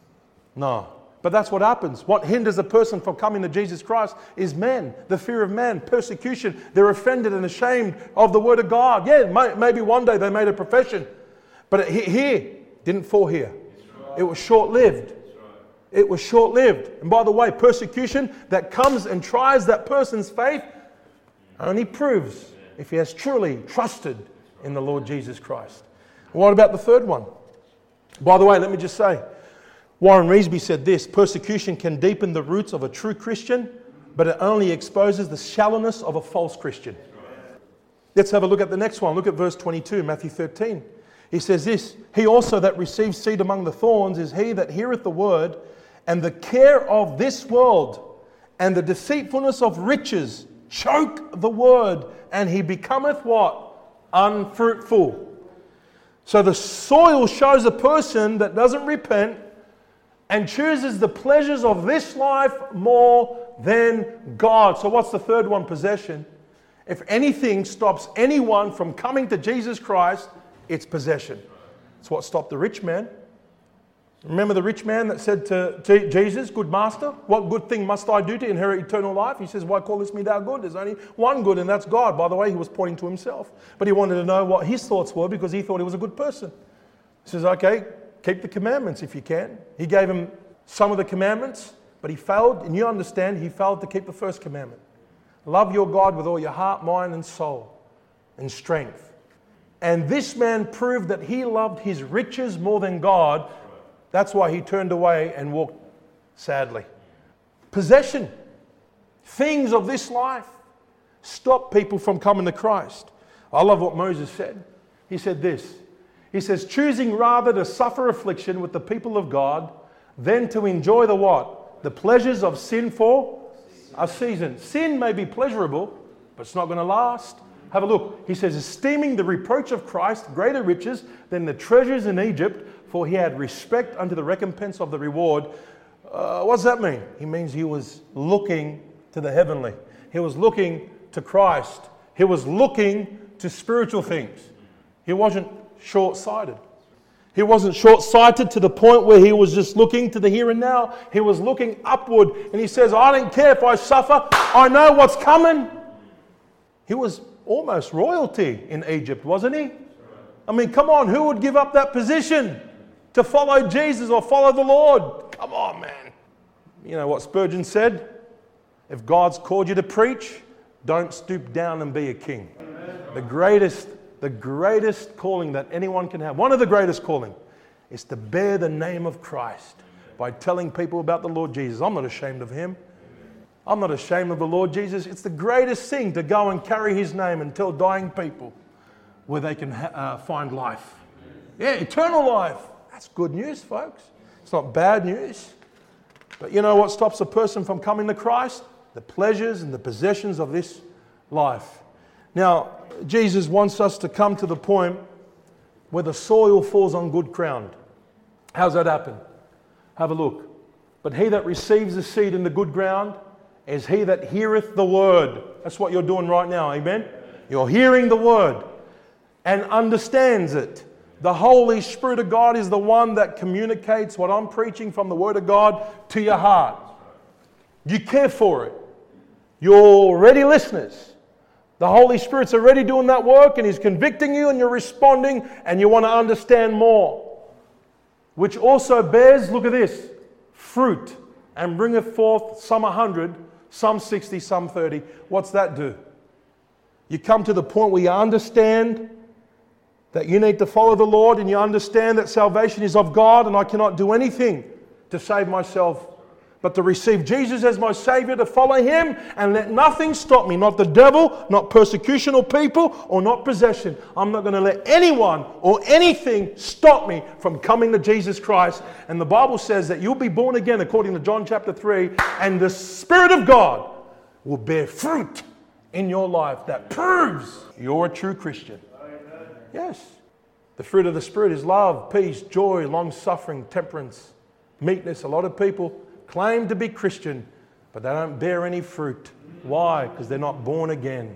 No. But that's what happens. What hinders a person from coming to Jesus Christ is man, the fear of man, persecution. They're offended and ashamed of the word of God. Yeah, maybe one day they made a profession. But it here didn't fall here. It was short-lived. It was short-lived. And by the way, persecution that comes and tries that person's faith only proves if he has truly trusted in the Lord Jesus Christ. What about the third one? By the way, let me just say, Warren Reesby said this, persecution can deepen the roots of a true Christian, but it only exposes the shallowness of a false Christian. Let's have a look at the next one. Look at verse twenty-two, Matthew thirteen. He says this, he also that receives seed among the thorns is he that heareth the word, and the care of this world and the deceitfulness of riches choke the word, and he becometh what? Unfruitful. So the soil shows a person that doesn't repent and chooses the pleasures of this life more than God. So what's the third one? Possession. If anything stops anyone from coming to Jesus Christ, it's possession. It's what stopped the rich man. Remember the rich man that said to, to Jesus, good master, what good thing must I do to inherit eternal life? He says, why callest me thou good? There's only one good, and that's God. By the way, he was pointing to himself. But he wanted to know what his thoughts were because he thought he was a good person. He says, okay, keep the commandments if you can. He gave him some of the commandments, but he failed, and you understand, he failed to keep the first commandment. Love your God with all your heart, mind, and soul, and strength. And this man proved that he loved his riches more than God. That's why he turned away and walked sadly. Possession, things of this life, stop people from coming to Christ. I love what Moses said. He said this. He says, choosing rather to suffer affliction with the people of God than to enjoy the what? The pleasures of sin for a season. Sin may be pleasurable, but it's not going to last. Have a look. He says, esteeming the reproach of Christ greater riches than the treasures in Egypt, for he had respect unto the recompense of the reward. Uh, what does that mean? He means he was looking to the heavenly. He was looking to Christ. He was looking to spiritual things. He wasn't short-sighted. He wasn't short-sighted to the point where he was just looking to the here and now. He was looking upward, and he says, I don't care if I suffer. I know what's coming. He was almost royalty in Egypt, wasn't he? I mean, come on, who would give up that position to follow Jesus or follow the Lord? Come on, man. You know what Spurgeon said? If God's called you to preach, don't stoop down and be a king. Amen. The greatest, the greatest calling that anyone can have, one of the greatest calling, is to bear the name of Christ by telling people about the Lord Jesus. I'm not ashamed of him. I'm not ashamed of the Lord Jesus. It's the greatest thing to go and carry His name and tell dying people where they can ha- uh, find life. Yeah, eternal life. That's good news, folks. It's not bad news. But you know what stops a person from coming to Christ? The pleasures and the possessions of this life. Now, Jesus wants us to come to the point where the soil falls on good ground. How's that happen? Have a look. But he that receives the seed in the good ground is he that heareth the word. That's what you're doing right now, amen? You're hearing the word and understands it. The Holy Spirit of God is the one that communicates what I'm preaching from the Word of God to your heart. You care for it. You're already listeners. The Holy Spirit's already doing that work and He's convicting you and you're responding and you want to understand more. Which also bears, look at this, fruit and bringeth forth some a hundred, some sixty, some thirty. What's that do? You come to the point where you understand that you need to follow the Lord and you understand that salvation is of God and I cannot do anything to save myself but to receive Jesus as my Savior, to follow Him and let nothing stop me. Not the devil, not persecution or people, or not possession. I'm not going to let anyone or anything stop me from coming to Jesus Christ. And the Bible says that you'll be born again according to John chapter three, and the Spirit of God will bear fruit in your life that proves you're a true Christian. Yes. The fruit of the Spirit is love, peace, joy, long-suffering, temperance, meekness. A lot of people claim to be Christian, but they don't bear any fruit. Why? Because they're not born again.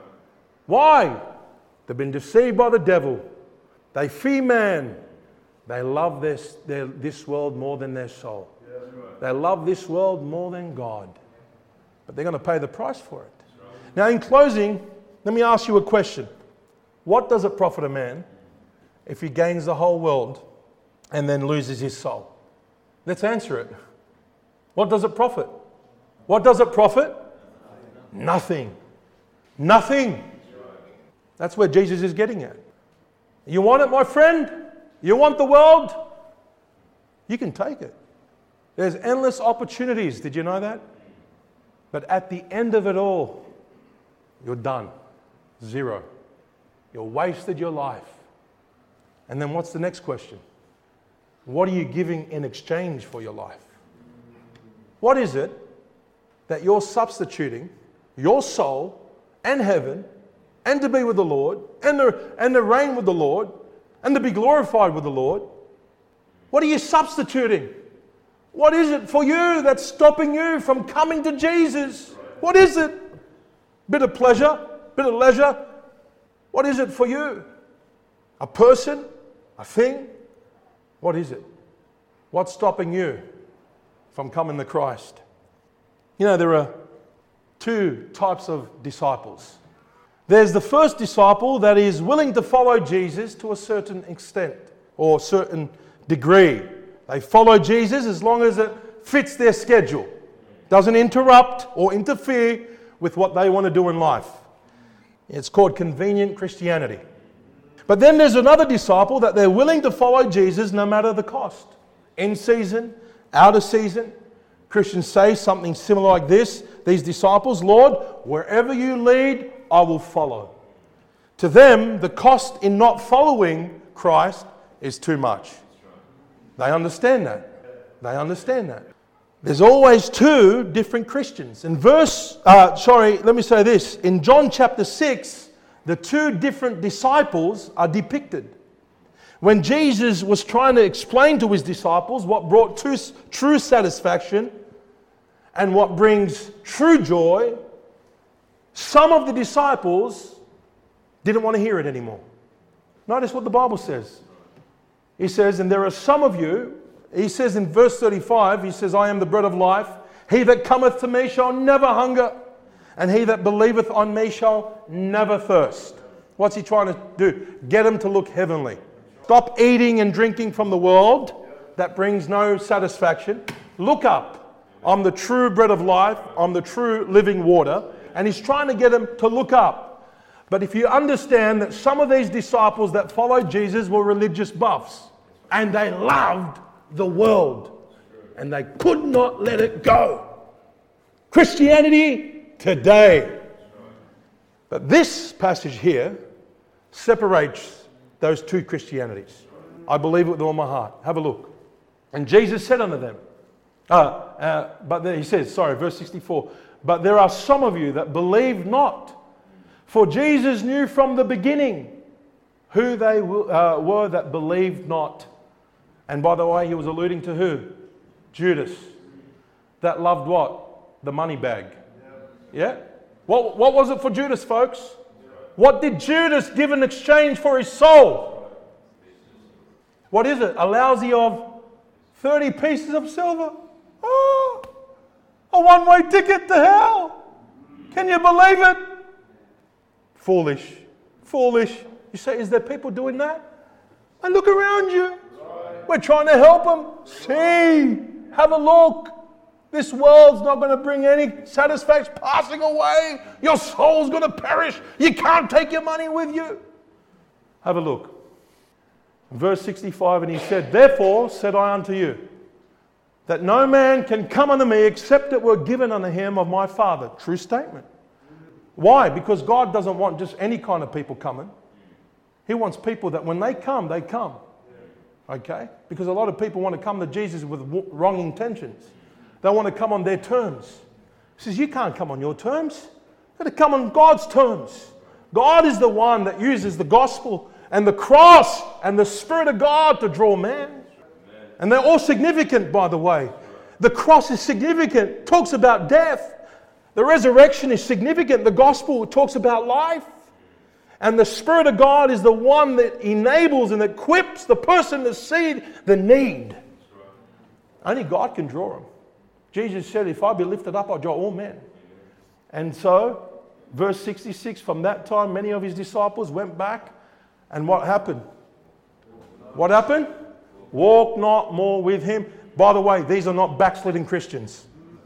Why? They've been deceived by the devil. They fear man. They love this, their, this world more than their soul. They love this world more than God. But they're going to pay the price for it. Now, in closing, let me ask you a question. What does it profit a man if he gains the whole world and then loses his soul? Let's answer it. What does it profit? What does it profit? Nothing. Nothing. That's where Jesus is getting at. You want it, my friend? You want the world? You can take it. There's endless opportunities. Did you know that? But at the end of it all, you're done. Zero. You wasted your life. And then what's the next question? What are you giving in exchange for your life? What is it that you're substituting your soul and heaven and to be with the Lord and to, and to reign with the Lord and to be glorified with the Lord? What are you substituting? What is it for you that's stopping you from coming to Jesus? What is it? Bit of pleasure? Bit of leisure? What is it for you? A person? A thing? What is it? What's stopping you from coming to Christ? You know, there are two types of disciples. There's the first disciple that is willing to follow Jesus to a certain extent or certain degree. They follow Jesus as long as it fits their schedule, doesn't interrupt or interfere with what they want to do in life. It's called convenient Christianity. But then there's another disciple that they're willing to follow Jesus no matter the cost. In season, out of season. Christians say something similar like this. These disciples, Lord, wherever you lead, I will follow. To them, the cost in not following Christ is too much. They understand that. They understand that. There's always two different Christians. In verse, uh, sorry, let me say this. In John chapter six, the two different disciples are depicted. When Jesus was trying to explain to his disciples what brought true, true satisfaction and what brings true joy, some of the disciples didn't want to hear it anymore. Notice what the Bible says. He says, and there are some of you, he says in verse thirty-five, he says, I am the bread of life. He that cometh to me shall never hunger, and he that believeth on me shall never thirst. What's he trying to do? Get them to look heavenly. Stop eating and drinking from the world. That brings no satisfaction. Look up. I'm the true bread of life. I'm the true living water. And he's trying to get them to look up. But if you understand that some of these disciples that followed Jesus were religious buffs, and they loved the world, and they could not let it go. Christianity today. But this passage here separates those two Christianities. I believe it with all my heart. Have a look. And Jesus said unto them, uh, uh, but then he says, sorry, verse sixty-four, but there are some of you that believe not. For Jesus knew from the beginning who they uh, were that believed not. And by the way, he was alluding to who? Judas. That loved what? The money bag. Yeah? What, what was it for Judas, folks? What did Judas give in exchange for his soul? What is it? A lousy of thirty pieces of silver. Oh, a one-way ticket to hell. Can you believe it? Foolish. Foolish. You say, is there people doing that? And look around you. We're trying to help them. See, have a look. This world's not going to bring any satisfaction. Passing away. Your soul's going to perish. You can't take your money with you. Have a look. Verse sixty-five, and he said, therefore said I unto you, that no man can come unto me except it were given unto him of my Father. True statement. Why? Because God doesn't want just any kind of people coming. He wants people that when they come, they come. Okay? Because a lot of people want to come to Jesus with wrong intentions. They want to come on their terms. He says, you can't come on your terms. You've got to come on God's terms. God is the one that uses the gospel and the cross and the Spirit of God to draw man. And they're all significant, by the way. The cross is significant. It talks about death. The resurrection is significant. The gospel talks about life. And the Spirit of God is the one that enables and equips the person to see the need. Only God can draw them. Jesus said, if I be lifted up, I'll draw all men. And so, verse sixty-six, from that time, many of his disciples went back. And what happened? What happened? Walk not more with him. By the way, these are not backsliding Christians.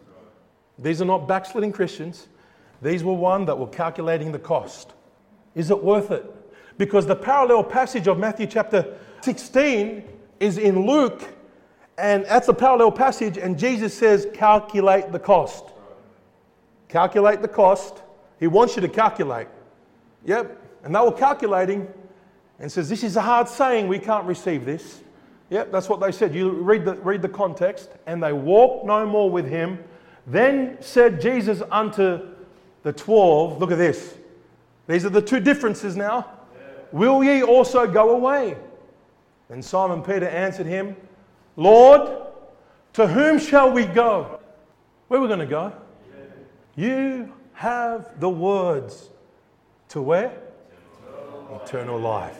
These are not backsliding Christians. These were one that were calculating the cost. Is it worth it? Because the parallel passage of Matthew chapter sixteen is in Luke, and that's a parallel passage, and Jesus says, calculate the cost. Calculate the cost. He wants you to calculate. Yep. And they were calculating and says, this is a hard saying, we can't receive this. Yep, that's what they said. You read the, read the context. And they walked no more with him. Then said Jesus unto the twelve, look at this. These are the two differences now. Yeah. Will ye also go away? And Simon Peter answered him, Lord, to whom shall we go? Where are we going to go? Yeah. You have the words to where? Eternal, eternal life.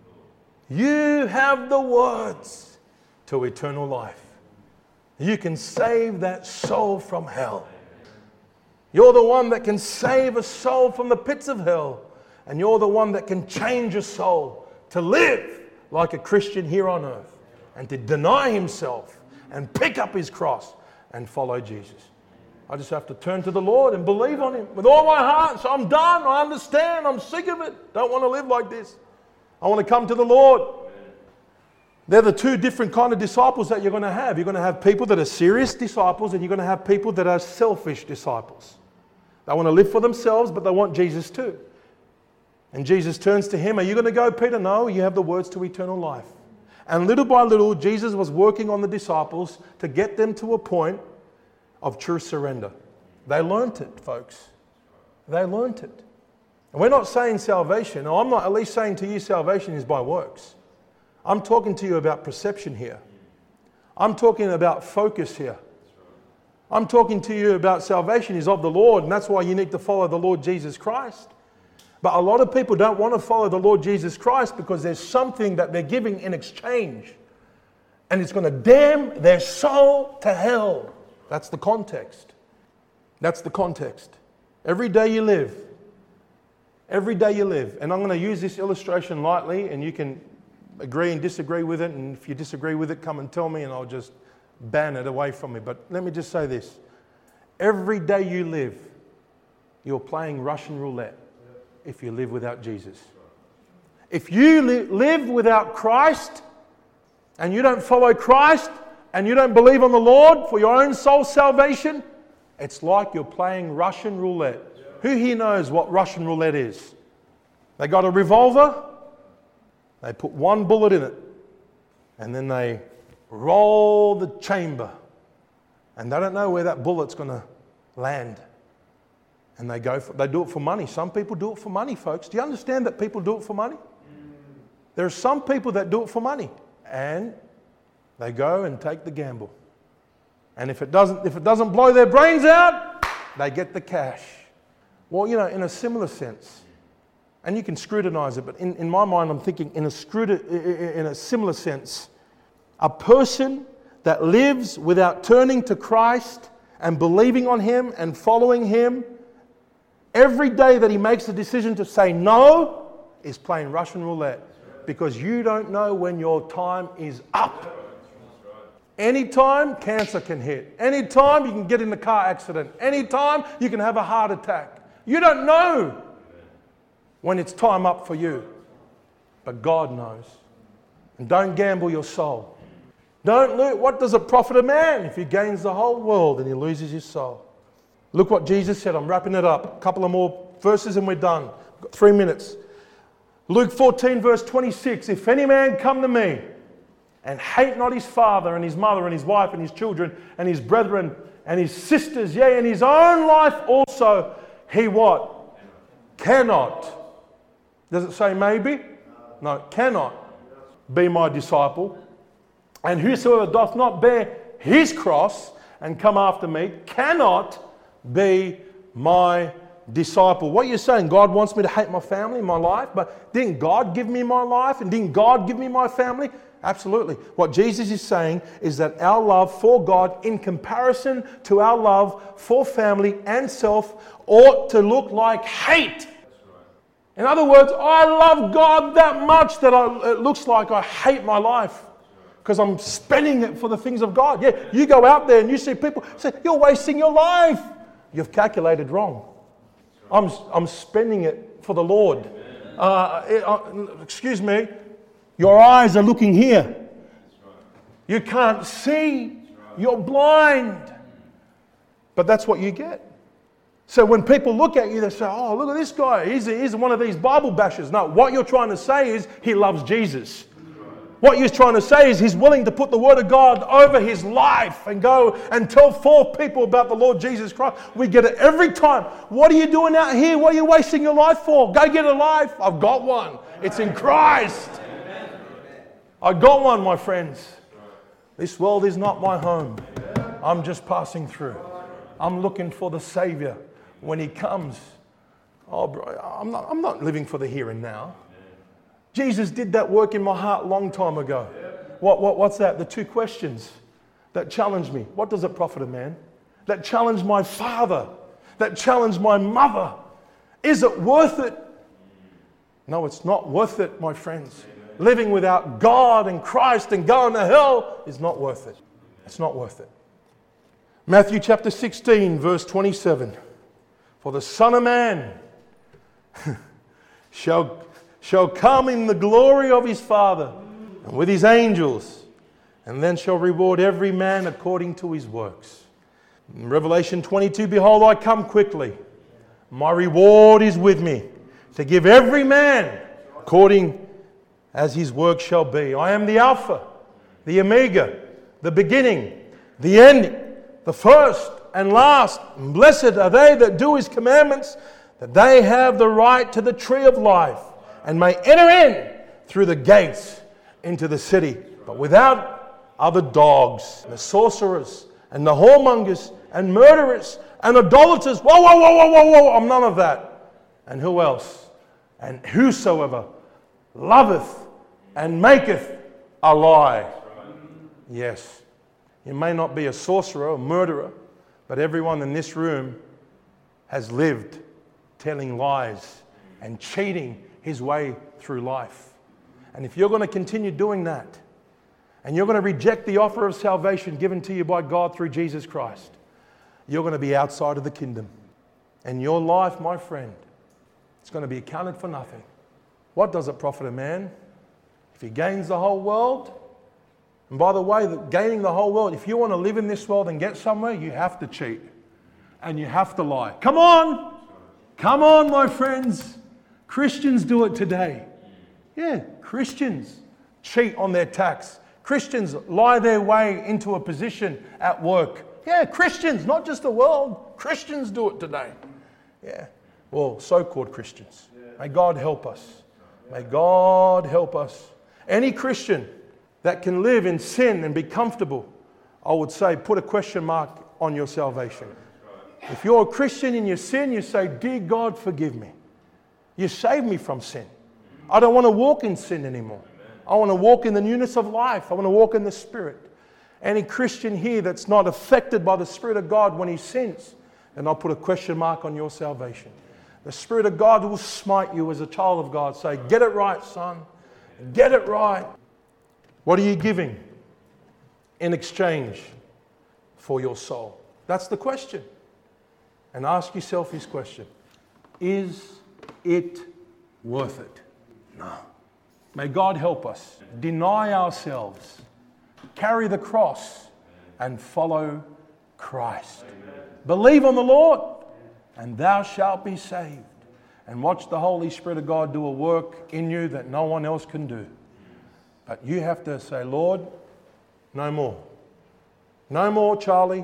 You have the words to eternal life. You can save that soul from hell. You're the one that can save a soul from the pits of hell. And you're the one that can change a soul to live like a Christian here on earth. And to deny himself and pick up his cross and follow Jesus. I just have to turn to the Lord and believe on him with all my heart. So I'm done. I understand. I'm sick of it. Don't want to live like this. I want to come to the Lord. They're the two different kind of disciples that you're going to have. You're going to have people that are serious disciples, and you're going to have people that are selfish disciples. They want to live for themselves, but they want Jesus too. And Jesus turns to him, are you going to go, Peter? No, you have the words to eternal life. And little by little, Jesus was working on the disciples to get them to a point of true surrender. They learnt it, folks. They learnt it. And we're not saying salvation, or I'm not at least saying to you salvation is by works. I'm talking to you about perception here. I'm talking about focus here. I'm talking to you about salvation is of the Lord, and that's why you need to follow the Lord Jesus Christ. But a lot of people don't want to follow the Lord Jesus Christ because there's something that they're giving in exchange. And it's going to damn their soul to hell. That's the context. That's the context. Every day you live. Every day you live. And I'm going to use this illustration lightly, and you can agree and disagree with it. And if you disagree with it, come and tell me and I'll just ban it away from me. But let me just say this. Every day you live, you're playing Russian roulette if you live without Jesus. If you li- live without Christ and you don't follow Christ and you don't believe on the Lord for your own soul salvation, It's like you're playing Russian roulette. Who here knows what Russian roulette is? They got a revolver, they put one bullet in it, and then they roll the chamber, and they don't know where that bullet's going to land. And they go for, they do it for money. Some people do it for money, folks. Do you understand that people do it for money? There are some people that do it for money, and they go and take the gamble. And if it doesn't, if it doesn't blow their brains out, they get the cash. Well, you know, in a similar sense, and you can scrutinize it, but in, in my mind, I'm thinking in a scruti- in a similar sense, a person that lives without turning to Christ and believing on Him and following Him, every day that he makes a decision to say no is playing Russian roulette, because you don't know when your time is up. Anytime cancer can hit. Anytime you can get in a car accident. Anytime you can have a heart attack. You don't know when it's time up for you. But God knows. And don't gamble your soul. Don't lose. What does it profit a man if he gains the whole world and he loses his soul? Look what Jesus said. I'm wrapping it up. A couple of more verses and we're done. I've got three minutes. Luke fourteen verse twenty-six. If any man come to me and hate not his father and his mother and his wife and his children and his brethren and his sisters, yea, and his own life also, he what? Cannot. Does it say maybe? No, cannot be my disciple. And whosoever doth not bear his cross and come after me cannot be my disciple. What you're saying, God wants me to hate my family, my life, but didn't God give me my life and didn't God give me my family? Absolutely. What Jesus is saying is that our love for God in comparison to our love for family and self ought to look like hate. In other words, I love God that much that I, it looks like I hate my life because I'm spending it for the things of God. Yeah, you go out there and you see people say, you're wasting your life. You've calculated wrong. I'm, I'm spending it for the Lord. Uh, it, uh, excuse me. Your eyes are looking here. You can't see. You're blind. But that's what you get. So when people look at you, they say, oh, look at this guy. He's, he's one of these Bible bashers. No, what you're trying to say is he loves Jesus. What you're trying to say is he's willing to put the Word of God over his life and go and tell four people about the Lord Jesus Christ. We get it every time. What are you doing out here? What are you wasting your life for? Go get a life. I've got one. It's in Christ. I got one, my friends. This world is not my home. I'm just passing through. I'm looking for the Savior when He comes. Oh, bro, I'm not, I'm not living for the here and now. Jesus did that work in my heart a long time ago. What, what, what's that? The two questions that challenged me. What does it profit a man? That challenged my father. That challenged my mother. Is it worth it? No, it's not worth it, my friends. Living without God and Christ and going to hell is not worth it. It's not worth it. Matthew chapter sixteen, verse twenty-seven. For the Son of Man shall, shall come in the glory of His Father and with His angels, and then shall reward every man according to his works. In Revelation twenty-two, behold, I come quickly. My reward is with me, to give every man according as his work shall be. I am the Alpha, the Omega, the beginning, the ending, the first and last. And blessed are they that do His commandments, that they have the right to the tree of life, and may enter in through the gates into the city. But without are the dogs, and the sorcerers, and the whoremongers, and murderers, and idolaters. Whoa, whoa, whoa, whoa, whoa, whoa. I'm none of that. And who else? And whosoever loveth and maketh a lie. Yes. You may not be a sorcerer or murderer, but everyone in this room has lived telling lies and cheating his way through life. And if you're going to continue doing that, and you're going to reject the offer of salvation given to you by God through Jesus Christ, you're going to be outside of the kingdom. And your life, my friend, it's going to be accounted for nothing. What does it profit a man if he gains the whole world? And by the way, gaining the whole world, if you want to live in this world and get somewhere, you have to cheat. and you have to lie. Come on! Come on, my friends. Christians do it today. Yeah, Christians cheat on their tax. Christians lie their way into a position at work. Yeah, Christians, not just the world. Christians do it today. Yeah, well, so-called Christians. May God help us. May God help us. Any Christian that can live in sin and be comfortable, I would say, put a question mark on your salvation. If you're a Christian in your sin, you say, dear God, forgive me. You saved me from sin. I don't want to walk in sin anymore. I want to walk in the newness of life. I want to walk in the Spirit. Any Christian here that's not affected by the Spirit of God when he sins, then I'll put a question mark on your salvation. The Spirit of God will smite you as a child of God. Say, get it right, son. Get it right. What are you giving in exchange for your soul? That's the question. And ask yourself this question. Is it worth it? No. May God help us. Deny ourselves. Carry the cross and follow Christ. Amen. Believe on the Lord and thou shalt be saved. And watch the Holy Spirit of God do a work in you that no one else can do. But you have to say, Lord, no more. No more, Charlie.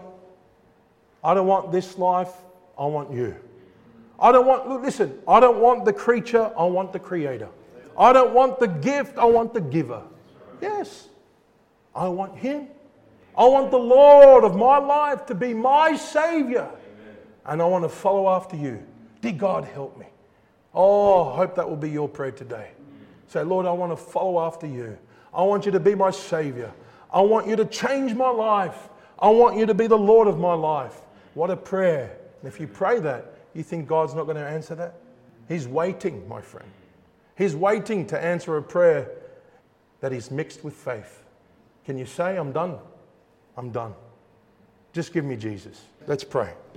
I don't want this life. I want you. I don't want, listen, I don't want the creature. I want the Creator. I don't want the gift. I want the giver. Yes. I want Him. I want the Lord of my life to be my Savior. And I want to follow after you. Dear God, help me. Oh, I hope that will be your prayer today. Say, Lord, I want to follow after you. I want you to be my Savior. I want you to change my life. I want you to be the Lord of my life. What a prayer. And if you pray that, you think God's not going to answer that? He's waiting, my friend. He's waiting to answer a prayer that is mixed with faith. Can you say, I'm done? I'm done. Just give me Jesus. Let's pray.